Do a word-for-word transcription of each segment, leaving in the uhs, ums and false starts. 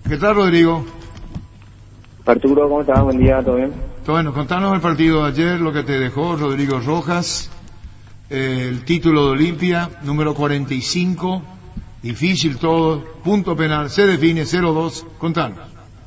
¿Qué tal, Rodrigo? Arturo, ¿cómo estás? Buen día, ¿todo bien? Bueno, contanos el partido de ayer, lo que te dejó Rodrigo Rojas, eh, el título de Olimpia, número cuarenta y cinco, difícil todo, punto penal, se define cero dos, contanos.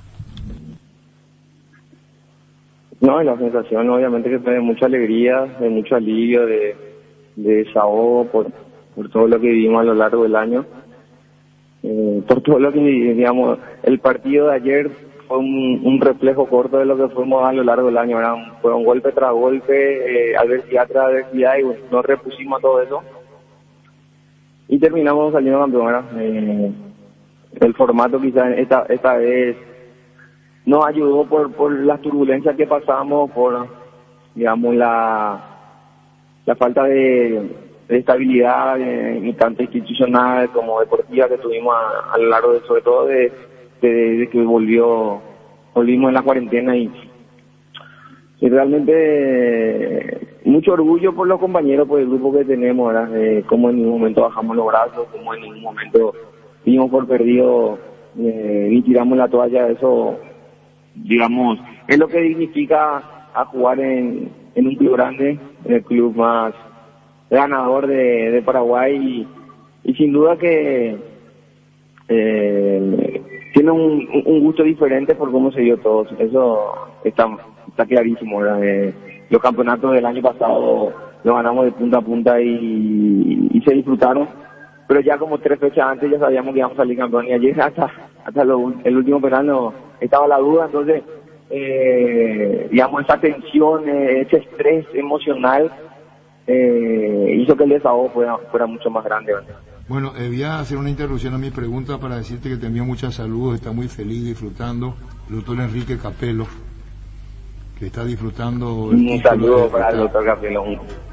No, la sensación obviamente que fue de mucha alegría, de mucho alivio, de, de desahogo por, por todo lo que vivimos a lo largo del año, eh, por todo lo que, digamos, el partido de ayer fue un, un reflejo corto de lo que fuimos a lo largo del año, ¿verdad? Fue un golpe tras golpe, eh, adversidad tras adversidad, y bueno, nos repusimos a todo eso y terminamos saliendo campeón, ¿verdad? Eh, el formato quizás esta, esta vez nos ayudó por, por las turbulencias que pasamos, por, digamos, la, la falta de, de estabilidad, eh, tanto institucional como deportiva que tuvimos a, a lo largo de, sobre todo de, de, de que volvió, volvimos en la cuarentena y, y realmente eh, mucho orgullo por los compañeros, por el grupo que tenemos, ¿verdad? Eh, como en ningún momento bajamos los brazos, como en ningún momento dimos por perdido eh, y tiramos la toalla, eso, digamos, es lo que significa a jugar en, en un club grande, en el club más ganador de, de Paraguay, y, y sin duda que eh, tiene un, un gusto diferente por cómo se dio todo, eso está, está clarísimo, ¿verdad? Eh, los campeonatos del año pasado los ganamos de punta a punta y, y se disfrutaron, pero ya como tres fechas antes ya sabíamos que íbamos a salir campeón, y ayer hasta, hasta lo, el último penal no estaba la duda, entonces eh, digamos esa tensión, eh, ese estrés emocional eh, hizo que el desahogo fuera, fuera mucho más grande, ¿verdad? Bueno, eh, voy a hacer una interrupción a mi pregunta para decirte que te envío muchos saludos, está muy feliz disfrutando el doctor Enrique Capello, que está disfrutando el un saludo de, para está, el doctor Capello,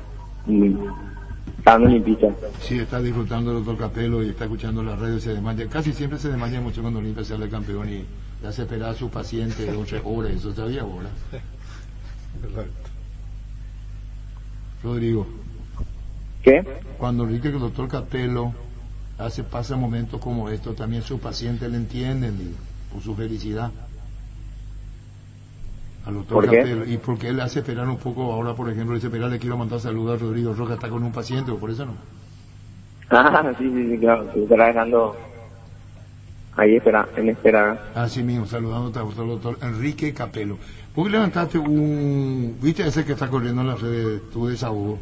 dando limpita. Sí, está disfrutando el doctor Capello y está escuchando la radio, se desmaya, casi siempre se desmaya mucho cuando Olimpia sale campeón y le hace esperar a su paciente dos o tres horas, eso sabía ahora. Correcto. Rodrigo. ¿Qué? Cuando Enrique, el doctor Capello hace, pasa momentos como estos, también sus pacientes le entienden y, por su felicidad. Al doctor ¿Por qué? Capello, y porque él hace esperar un poco, ahora por ejemplo, dice, esperar, le quiero mandar saludos a Rodrigo Rojas, está con un paciente, o por eso no. Ah, sí, sí, sí, claro, se estará dejando ahí espera, en espera. Así mismo, saludándote al doctor Enrique Capello. ¿Vos levantaste un, viste ese que está corriendo en las redes, tu desahogo?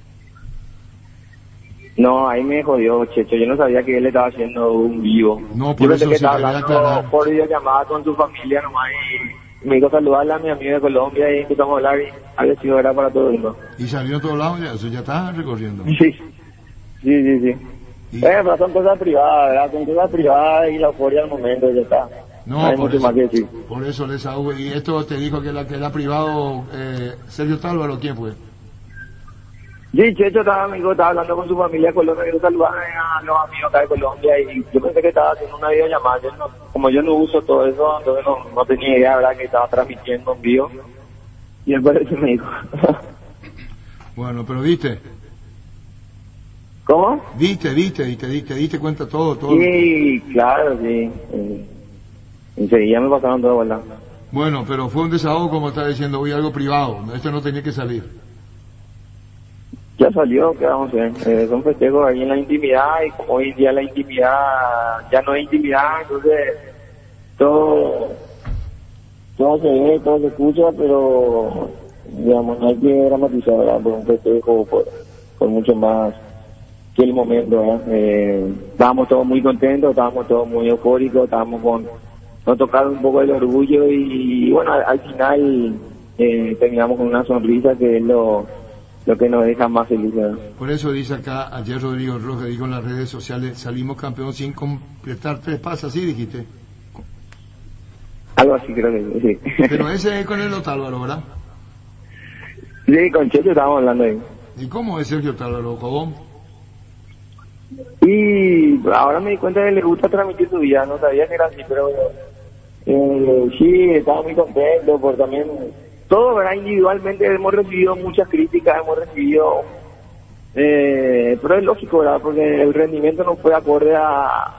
No, ahí me jodió, Checho, yo no sabía que él estaba haciendo un vivo. No, por yo eso pensé que sí estaba quería hablando aclarar. por videollamada con su familia nomás, y me dijo saludarle a mi amigo de Colombia y empezamos a hablar y había sido verdad para todo el mundo. Y salió a todos lados, ya, eso ya está recorriendo. Sí, sí, sí, sí. Y, eh, pero son cosas privadas, ¿verdad? Son cosas privadas y la euforia al momento ya está. no, No hay por mucho eso, más que decir. por eso el desahogo. Y esto te dijo que, la, que era privado, eh, Sergio Tálvaro, ¿quién fue? Sí, Checho estaba, amigo, estaba hablando con su familia de Colombia, y yo saludaba a los amigos acá de Colombia y yo pensé que estaba haciendo una videollamada. Yo no, como yo no uso todo eso, entonces no, no tenía idea, ¿verdad?, que estaba transmitiendo en vivo. Y después eso me dijo. Bueno, pero viste, ¿Cómo? viste, viste, y te, di- te diste cuenta todo, todo. Sí, claro, sí. Eh, enseguida me pasaron todo, ¿verdad? Bueno, pero fue un desahogo, como está diciendo, hoy algo privado, esto no tenía que salir. Ya salió, ¿qué vamos a hacer? Eh, son festejos ahí en la intimidad, y como hoy en día la intimidad ya no es intimidad, entonces todo, todo se ve, todo se escucha, pero digamos, no hay que dramatizar, ¿verdad?, por un festejo, por, por mucho más que el momento, ¿verdad? Eh, estábamos todos muy contentos, estábamos todos muy eufóricos, estábamos con, nos tocaron un poco el orgullo y, y bueno, al, al final eh, terminamos con una sonrisa que es lo lo que nos deja más felices. Por eso dice acá, ayer Rodrigo Rojas dijo en las redes sociales, salimos campeón sin completar tres pasos, así dijiste. Algo así creo que sí. Pero ese es con el Otálvaro, ¿verdad? Sí, con Checho estábamos hablando ahí. ¿Y cómo es Sergio Otálvaro, Cobón? Y ahora me di cuenta que le gusta transmitir su vida, no sabía que era así, pero eh, sí, estaba muy contento por también todo, ¿verdad? Individualmente hemos recibido muchas críticas, hemos recibido, eh, pero es lógico, ¿verdad? Porque el rendimiento no fue acorde a,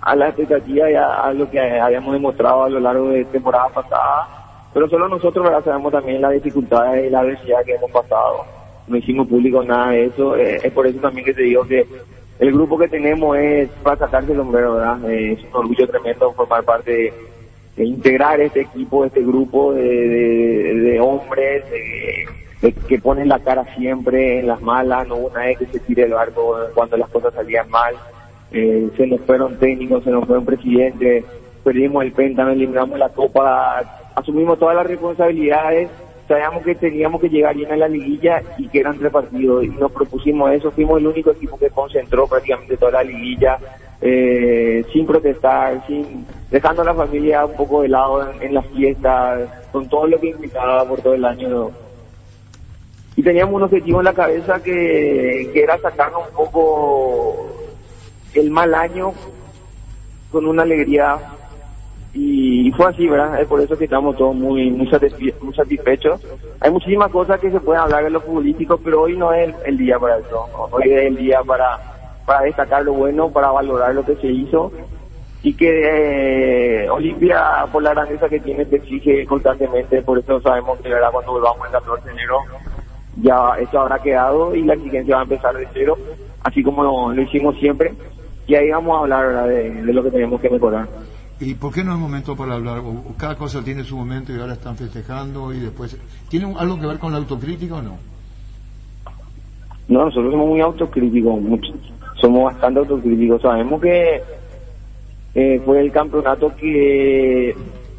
a la expectativa y a, a lo que habíamos demostrado a lo largo de temporada pasada, pero solo nosotros, ¿verdad?, sabemos también las dificultades y la adversidad que hemos pasado. No hicimos público nada de eso, eh, es por eso también que te digo que el grupo que tenemos es para sacarse el sombrero, ¿verdad? Eh, es un orgullo tremendo formar parte de, de integrar este equipo, este grupo de, de, de hombres de, de, que ponen la cara siempre en las malas, no una vez que se tire el barco cuando las cosas salían mal. Eh, se nos fueron técnicos, se nos fueron presidentes, perdimos el Penta, eliminamos la Copa, asumimos todas las responsabilidades, sabíamos que teníamos que llegar bien a la liguilla y que eran tres partidos y nos propusimos eso, fuimos el único equipo que concentró prácticamente toda la liguilla, eh, sin protestar, sin dejando a la familia un poco de lado en, en las fiestas, con todo lo que implicaba por todo el año, ¿no? Y teníamos un objetivo en la cabeza que, que era sacarnos un poco el mal año con una alegría, y fue así, ¿verdad? Es por eso que estamos todos muy muy, satisfe muy satisfechos. Hay muchísimas cosas que se pueden hablar de lo futbolístico, pero hoy no es el, el día para eso, ¿no? Hoy es el día para, para destacar lo bueno, para valorar lo que se hizo, y que eh, Olimpia, por la grandeza que tiene, te exige constantemente. Por eso sabemos que, ¿verdad?, cuando volvamos el catorce de enero ya eso habrá quedado y la exigencia va a empezar de cero, así como lo, lo hicimos siempre, y ahí vamos a hablar, ¿verdad?, de, de lo que tenemos que mejorar. ¿Y por qué no es momento para hablar? O cada cosa tiene su momento y ahora están festejando y después... ¿Tiene algo que ver con la autocrítica o no? No, nosotros somos muy autocríticos, mucho, somos bastante autocríticos. Sabemos que eh, fue el campeonato que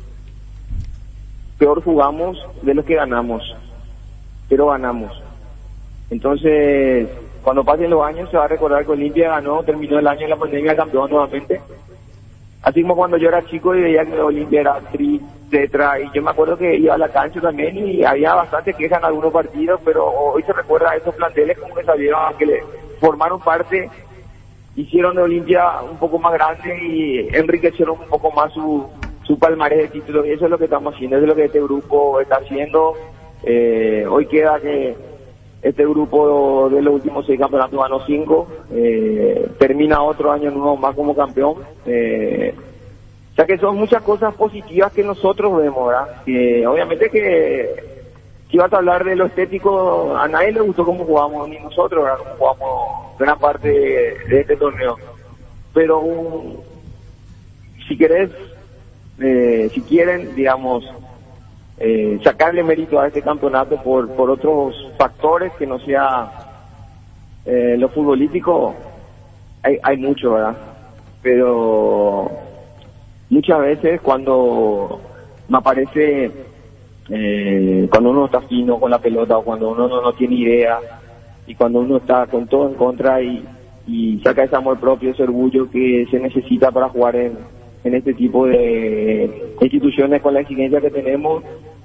peor jugamos de los que ganamos, pero ganamos. Entonces, cuando pasen los años se va a recordar que Olimpia ganó, terminó el año de la pandemia campeón nuevamente. Así como cuando yo era chico y veía que Olimpia era tri, tetra, y yo me acuerdo que iba a la cancha también y había bastante quejas en algunos partidos, pero hoy se recuerda a esos planteles como que salieron, que le formaron parte, hicieron de Olimpia un poco más grande y enriquecieron un poco más su, su palmarés de títulos, y eso es lo que estamos haciendo, eso es lo que este grupo está haciendo. Eh, hoy queda que este grupo de los últimos seis campeonatos ganó cinco, eh, termina otro año nuevo más como campeón, eh, o sea que son muchas cosas positivas que nosotros vemos, ¿verdad? Que obviamente que si vas a hablar de lo estético, a nadie le gustó cómo jugamos, ni nosotros, ¿verdad?, cómo jugamos gran parte de, de este torneo, pero um, si querés, eh, si quieren, digamos, Eh, sacarle mérito a este campeonato por por otros factores que no sea eh, lo futbolístico, hay, hay mucho, ¿verdad? Pero muchas veces cuando me aparece, eh, cuando uno está fino con la pelota o cuando uno no, no tiene idea y cuando uno está con todo en contra y, y saca ese amor propio, ese orgullo que se necesita para jugar en en este tipo de instituciones con la exigencia que tenemos,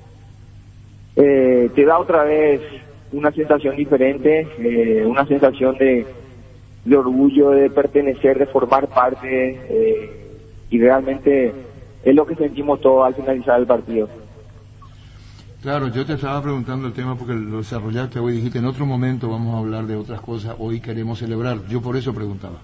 eh, te da otra vez una sensación diferente, eh, una sensación de, de orgullo, de pertenecer, de formar parte, eh, y realmente es lo que sentimos todos al finalizar el partido. Claro, yo te estaba preguntando el tema porque lo desarrollaste hoy, dijiste en otro momento vamos a hablar de otras cosas, hoy queremos celebrar, yo por eso preguntaba.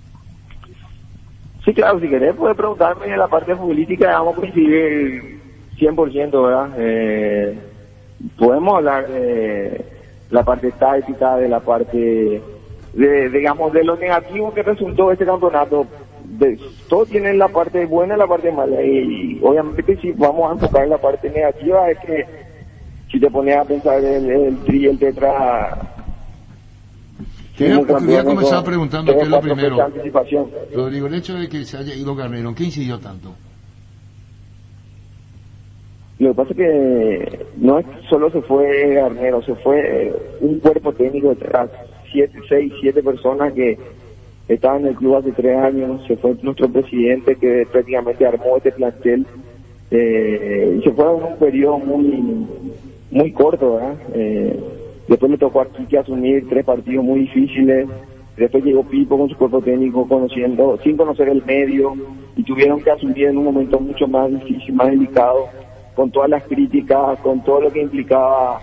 Sí, claro, si querés puedes preguntarme en la parte futbolística, vamos a coincidir cien por ciento, ¿verdad? Eh, podemos hablar de la parte táctica, de la parte, de, digamos, de lo negativo que resultó este campeonato. De, todos tienen la parte buena y la parte mala, y, y obviamente que si vamos a enfocar la parte negativa es que si te pones a pensar el, el tri, el tetra... Quería, quería comenzar preguntando qué es lo primero. Rodrigo, el hecho de que se haya ido Garnero, ¿qué incidió tanto? Lo que pasa es que no es solo se fue Garnero, se fue un cuerpo técnico detrás, siete, seis, siete personas que estaban en el club hace tres años, se fue nuestro presidente que prácticamente armó este plantel, eh, y se fue en un periodo muy muy corto, ¿verdad? Eh, Después le tocó a Quique asumir tres partidos muy difíciles. Después llegó Pipo con su cuerpo técnico, conociendo, sin conocer el medio, y tuvieron que asumir en un momento mucho más difícil, más delicado, con todas las críticas, con todo lo que implicaba,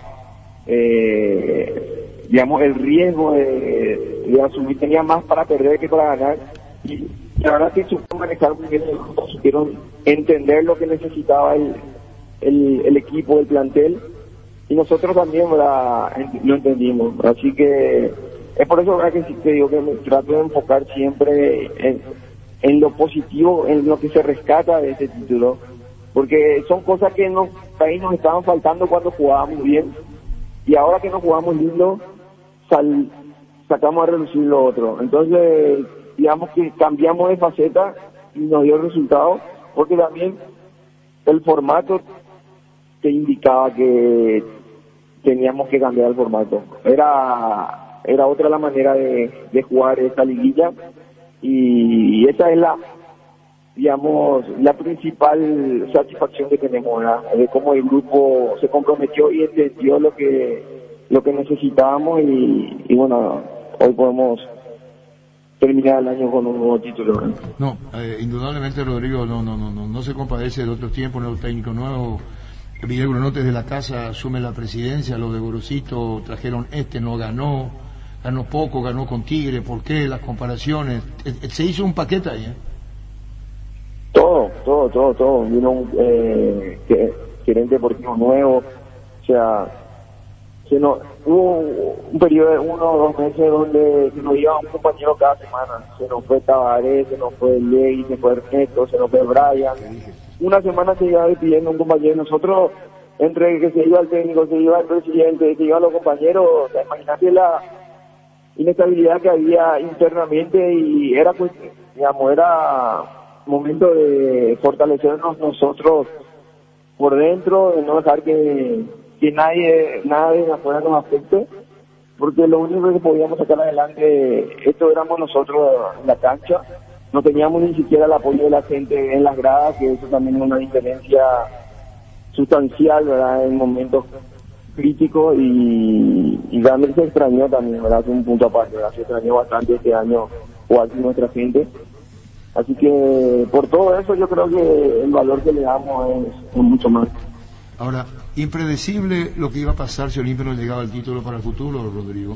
eh, digamos, el riesgo de, de asumir. Tenía más para perder que para ganar. Y, la verdad que supieron manejar muy bien el grupo, supieron entender lo que necesitaba el, el, el equipo, el plantel, y nosotros también, ¿verdad?, lo entendimos. Así que es por eso, ¿verdad?, que sí te digo que me trato de enfocar siempre en, en lo positivo, en lo que se rescata de este título, porque son cosas que nos, ahí nos estaban faltando cuando jugábamos bien, y ahora que no jugamos lindo, sal, sacamos a relucir lo otro. Entonces, digamos que cambiamos de faceta y nos dio resultado, porque también el formato te indicaba que teníamos que cambiar el formato. Era era otra la manera de, de jugar esta liguilla, y esa es la, digamos, la principal satisfacción que tenemos, ¿verdad?, de cómo el grupo se comprometió y entendió lo que lo que necesitábamos, y, y bueno, hoy podemos terminar el año con un nuevo título, ¿verdad? No, eh, indudablemente, Rodrigo, no, no, no, no, no se compadece de otros tiempos, nuevo técnico nuevo. Miguel Gronotes de la casa asume la presidencia, los de Gorosito trajeron este, no ganó, ganó poco, ganó con Tigre, ¿por qué? Las comparaciones, se hizo un paquete ahí, ¿eh? Todo, todo, todo, todo, vino un eh, gerente deportivo nuevo, o sea, se nos, hubo un periodo de uno o dos meses donde se nos iba un compañero cada semana, se nos fue Tabaré, se nos fue Ley, se fue Ernesto, se nos fue Brian. Una semana se iba despidiendo un compañero. Nosotros, entre que se iba el técnico, se iba el presidente, se iban los compañeros, o sea, imagínate la inestabilidad que había internamente, y era, pues, digamos, era momento de fortalecernos nosotros por dentro, de no dejar que, que nadie, nadie de afuera nos afecte, porque lo único que podíamos sacar adelante, esto éramos nosotros en la cancha. No teníamos ni siquiera el apoyo de la gente en las gradas, que eso también es una diferencia sustancial, ¿verdad?, en momentos críticos, y, y realmente se extrañó también, ¿verdad?, es un punto aparte, ¿verdad?, se extrañó bastante este año jugar con nuestra gente. Así que por todo eso yo creo que el valor que le damos es, es mucho más. Ahora, impredecible lo que iba a pasar si Olimpia no llegaba al título para el futuro, Rodrigo.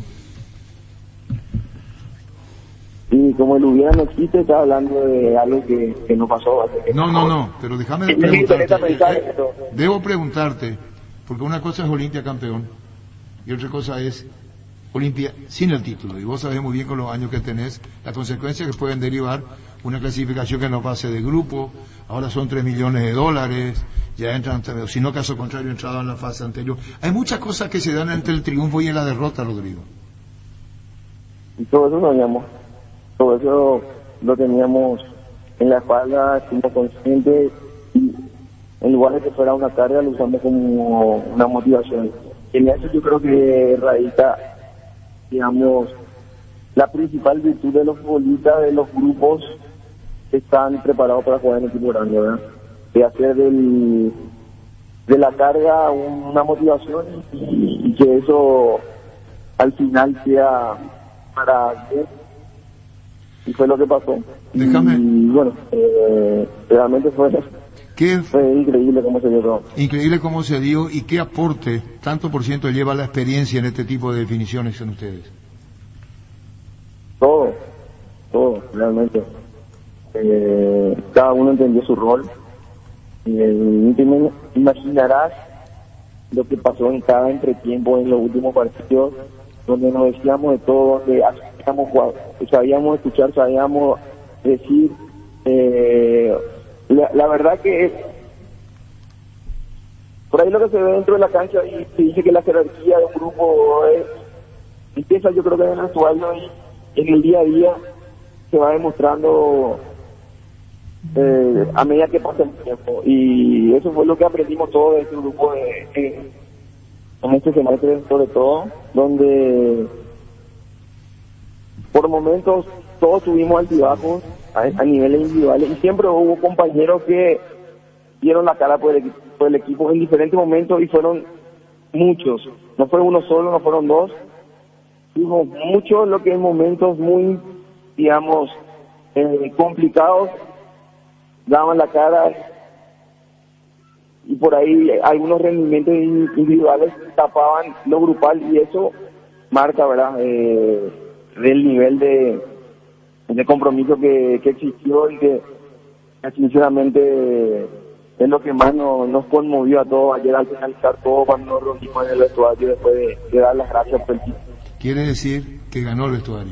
Y como el hubiera no existe, está hablando de algo que, que no pasó. Que no, no, no, pero déjame preguntarte. Eh, debo preguntarte, porque una cosa es Olimpia campeón y otra cosa es Olimpia sin el título. Y vos sabés muy bien con los años que tenés las consecuencias que pueden derivar una clasificación que no pase de grupo. Ahora son tres millones de dólares, ya entran, si no caso contrario, entrado en la fase anterior. Hay muchas cosas que se dan entre el triunfo y en la derrota, Rodrigo. Y todo eso sabíamos. Todo eso lo teníamos en la espalda, estuvimos conscientes, y en lugar de que fuera una carga, lo usamos como una motivación. En eso yo creo que radica, digamos, la principal virtud de los futbolistas, de los grupos que están preparados para jugar en equipo grande, ¿verdad?, de hacer del, de la carga una motivación, y, y que eso al final sea para bien. Y fue lo que pasó. Déjame. Y bueno, eh, realmente fue, ¿Qué? fue increíble cómo se dio todo. Increíble cómo se dio, y qué aporte, tanto por ciento lleva la experiencia en este tipo de definiciones en ustedes. Todo, todo, realmente. Eh, cada uno entendió su rol. Y eh, te imaginarás lo que pasó en cada entretiempo en los últimos partidos, donde nos decíamos de todo, donde sabíamos jugar, sabíamos escuchar, sabíamos decir. Eh, la, la verdad que es, por ahí lo que se ve dentro de la cancha, y se dice que la jerarquía de un grupo es, empieza, yo creo que en el vestuario, y en el día a día se va demostrando eh, a medida que pasa el tiempo, y eso fue lo que aprendimos todos de este grupo de, de, en este semestre, sobre todo, donde por momentos todos tuvimos altibajos a, a niveles individuales, y siempre hubo compañeros que dieron la cara por el, por el equipo en diferentes momentos, y fueron muchos, no fue uno solo, no fueron dos, hubo muchos, lo que en momentos muy, digamos, eh, complicados, daban la cara, y por ahí algunos rendimientos individuales tapaban lo grupal, y eso marca, ¿verdad?, eh, del nivel de ese compromiso que, que existió y que sinceramente es lo que más nos, nos conmovió a todos ayer al finalizar todo cuando nos reunimos en el vestuario después de, de dar las gracias por el título. Quiere decir que ganó el vestuario.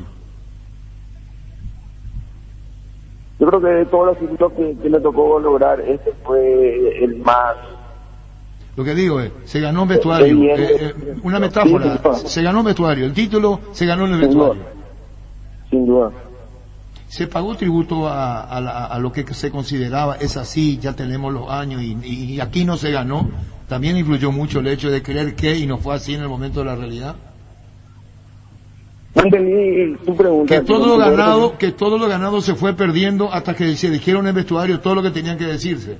Yo creo que de todos los títulos que, que le tocó lograr, este fue el más... Lo que digo es, se ganó un vestuario, eh, eh, una metáfora, se ganó un vestuario, el título se ganó en el vestuario. Sin duda. Se pagó tributo a, a, la, a lo que se consideraba, es así, ya tenemos los años y, y, y aquí no se ganó. También influyó mucho el hecho de creer que y no fue así en el momento de la realidad. No entendí tu pregunta. Que todo lo ganado, que todo lo ganado se fue perdiendo hasta que se dijeron en el vestuario todo lo que tenían que decirse.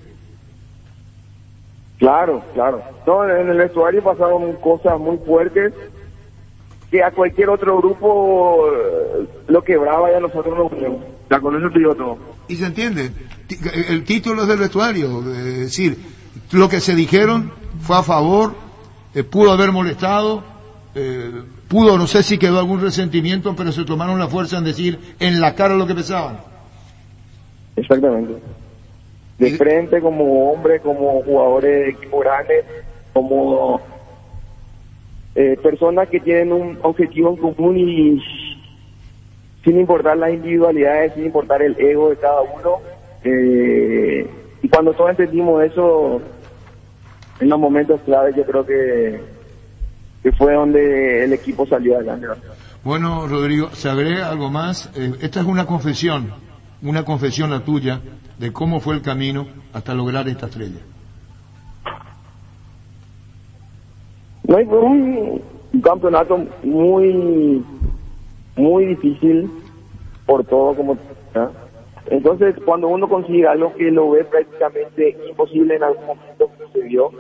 Claro, claro. No, en el vestuario pasaron cosas muy fuertes que a cualquier otro grupo eh, lo quebraba y a nosotros nos unimos. Ya con eso te digo todo. Y se entiende, el título es del vestuario, es decir, lo que se dijeron fue a favor, eh, pudo haber molestado, eh, pudo, no sé si quedó algún resentimiento, pero se tomaron la fuerza en decir en la cara lo que pensaban. Exactamente. De frente, como hombre, como jugadores de equipo grande, como eh, personas que tienen un objetivo en común y sin importar las individualidades, sin importar el ego de cada uno. Eh, y cuando todos entendimos eso, en los momentos claves, yo creo que, que fue donde el equipo salió adelante. Bueno, Rodrigo, ¿se agrega algo más? Eh, esta es una confesión, una confesión la tuya, de cómo fue el camino hasta lograr esta estrella. No, fue un, un campeonato muy, muy difícil por todo, como ¿eh? Entonces cuando uno consigue algo que lo ve prácticamente imposible en algún momento que se vio,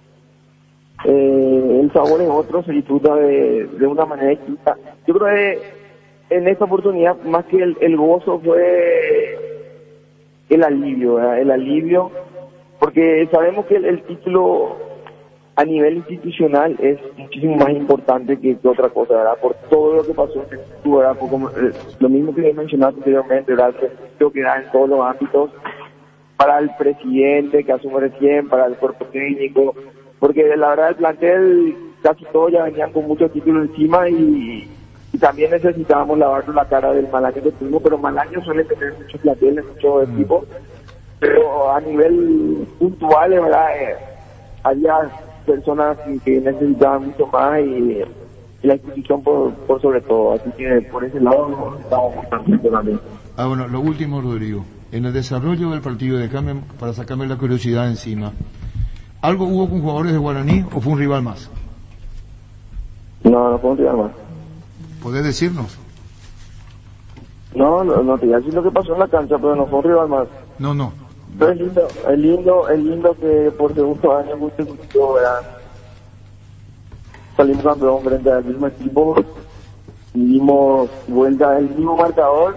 eh, el sabor es otro, se disfruta de, de una manera distinta. Yo creo que en esta oportunidad más que el, el gozo fue el alivio, ¿verdad? El alivio, porque sabemos que el, el título a nivel institucional es muchísimo más importante que, que otra cosa, ¿verdad? Por todo lo que pasó en el club, ¿verdad? Por como, eh, lo mismo que he mencionado anteriormente, ¿verdad? Creo que da en todos los ámbitos, para el presidente que asume recién, para el cuerpo técnico, porque la verdad el plantel casi todos ya venían con muchos títulos encima y, y también necesitábamos lavarnos la cara del mal año que tuvimos, pero mal año suele tener muchos planteles, muchos mm. equipos, pero a nivel puntual, ¿verdad? Eh, había personas que necesitaban mucho más y, y la institución por, por sobre todo, así que por ese lado estamos muy contentos también. Ah, bueno, lo último, Rodrigo, en el desarrollo del partido, de Carmen, para sacarme la curiosidad encima, ¿algo hubo con jugadores de Guaraní o fue un rival más? No, no fue un rival más. ¿Podés decirnos? No, no, no te voy a decir lo que pasó en la cancha, pero no fue un rival más. No, no. Pero es lindo, es lindo, es lindo que por segundo año consecutivo, ¿verdad? Salimos campeón frente al mismo equipo, y dimos vuelta al mismo marcador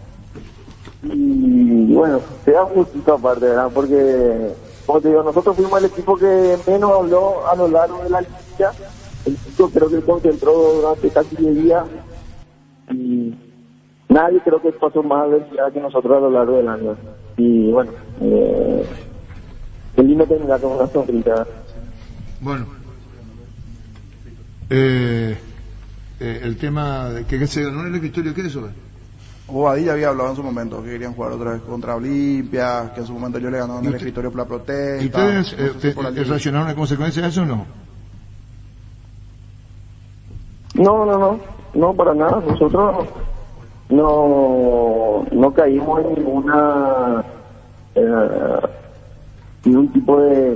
y bueno, te da un gustito aparte, ¿verdad? Porque, como te digo, nosotros fuimos el equipo que menos habló a lo largo de la liga. El equipo creo que se concentró durante casi diez días y nadie creo que pasó más adversidad que nosotros a lo largo del año. Y bueno, eh, el lindo terminar con una sonrisa. Bueno, eh, eh, el tema de que, que se ganó el escritorio, ¿qué es eso? Bobadilla había hablado en su momento que querían jugar otra vez contra Olimpia, que en su momento yo le ganó en el escritorio por la protesta. ¿Y ustedes eh, te, te reaccionaron a consecuencia de eso o no? No, no, no, no, para nada. Nosotros no no caímos en ninguna eh, ningún tipo de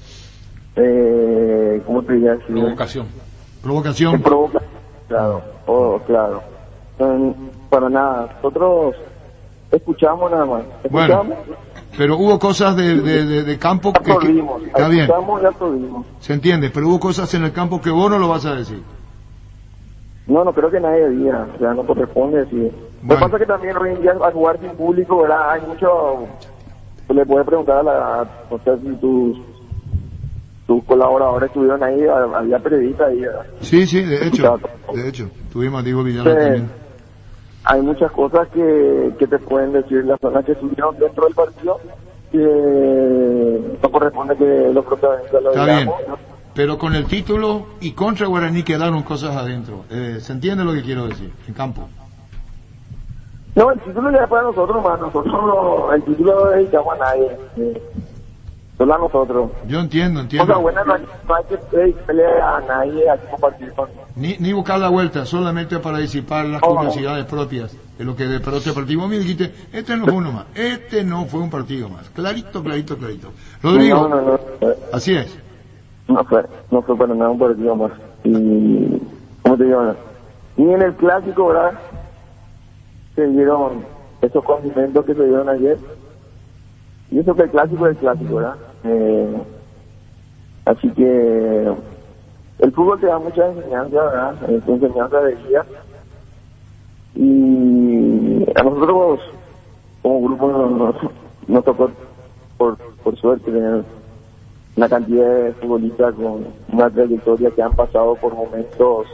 eh, ¿cómo te diría? Provocación. Provocación. Provoca, claro, oh, claro. No, para nada. Nosotros escuchamos nada más. Escuchamos. Bueno, pero hubo cosas de, de, de, de campo que, que está bien. Se entiende, pero hubo cosas en el campo que vos no lo vas a decir. No, no creo que nadie diga, o sea, no corresponde decir. Bueno. Lo que pasa es que también hoy en día al jugar sin público, ¿verdad? Hay mucho, pues le puedes preguntar a la, no sé si tus, tus colaboradores estuvieron ahí, había periodistas ahí, ¿verdad? Sí, sí, de hecho, de hecho, tuvimos a Diego Villano sí. también. hay muchas cosas que, que te pueden decir las zonas que estuvieron dentro del partido que no corresponde que los protagonistas lo Está digamos. bien, pero con el título y contra Guaraní quedaron cosas adentro. Eh, ¿Se entiende lo que quiero decir? En campo. No, el título ya es para nosotros, más nosotros no, el título no lo dedicamos a nadie, eh, solo a nosotros. Yo entiendo, O entiendo. sea, bueno, no hay, no hay que dedicarle a nadie a compartir con Ni, ni buscar la vuelta, solamente para disipar las Oh. curiosidades propias de lo que de pero este partido. Me dijiste, este no fue uno más, este no fue un partido más. Clarito, clarito, clarito. Rodrigo, No, no, no, no, así es. no fue, no fue para nada un partido más. Y, ¿cómo te digo? Ni en el clásico, ¿verdad? Se dieron esos condimentos que se dieron ayer. Y eso que el clásico es el clásico, ¿verdad? Eh, así que el fútbol te da mucha enseñanza, ¿verdad? Es enseñanza de vida. Y a nosotros, como grupo, nos, nos, nos tocó, por, por suerte, tener una cantidad de futbolistas con una trayectoria que han pasado por momentos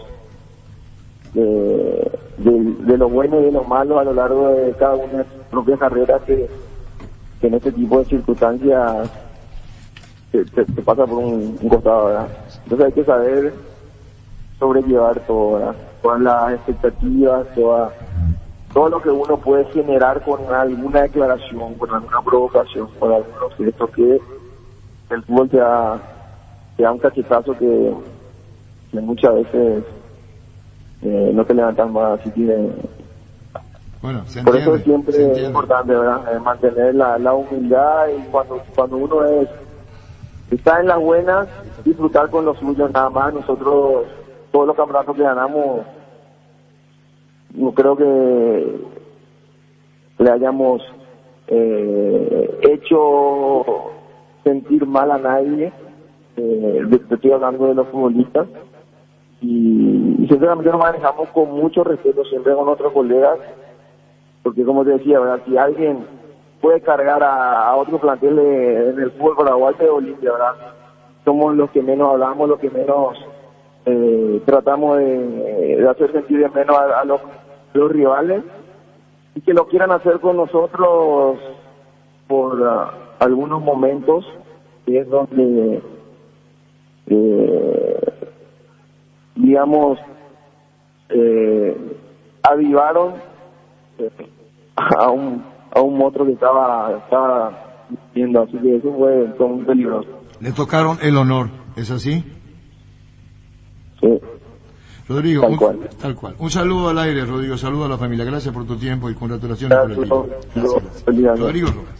de, de, de lo bueno y de lo malo a lo largo de cada una de sus propias carreras que, que en este tipo de circunstancias se, se, se pasa por un, un costado, ¿verdad? Entonces hay que saber sobrellevar todo, ¿verdad? Todas las expectativas, toda, todo lo que uno puede generar con alguna declaración, con alguna provocación, con algunos gestos que el fútbol te da, te da un cachetazo que, que muchas veces eh, no te levantan más, así que Bueno, se por entiende, eso siempre se es entiende. importante, ¿verdad? Eh, mantener la, la humildad y cuando cuando uno es está en las buenas, disfrutar con los suyos nada más. Nosotros, todos los campeonatos que ganamos, no creo que le hayamos eh, hecho sentir mal a nadie. Eh, te estoy hablando de los futbolistas. Y, y sinceramente nos manejamos con mucho respeto siempre con otros colegas, porque como te decía, ¿verdad? Si alguien puede cargar a, a otro plantel de, en el fútbol paraguayo de Olimpia, ¿verdad? Somos los que menos hablamos, los que menos eh, tratamos de, de hacer sentir de menos a, a los, los rivales, y que lo quieran hacer con nosotros por uh, algunos momentos, que es donde eh, digamos, eh, avivaron eh, a un a un monstruo que estaba estaba viendo, así que eso fue, fue muy peligroso. Le tocaron el honor, ¿es así? Sí. Rodrigo, Tal un, cual. tal cual. Un saludo al aire, Rodrigo, saludo a la familia. Gracias por tu tiempo y congratulaciones por el Gracias, equipo. Rodrigo. Feliz año. Rodrigo Rojas.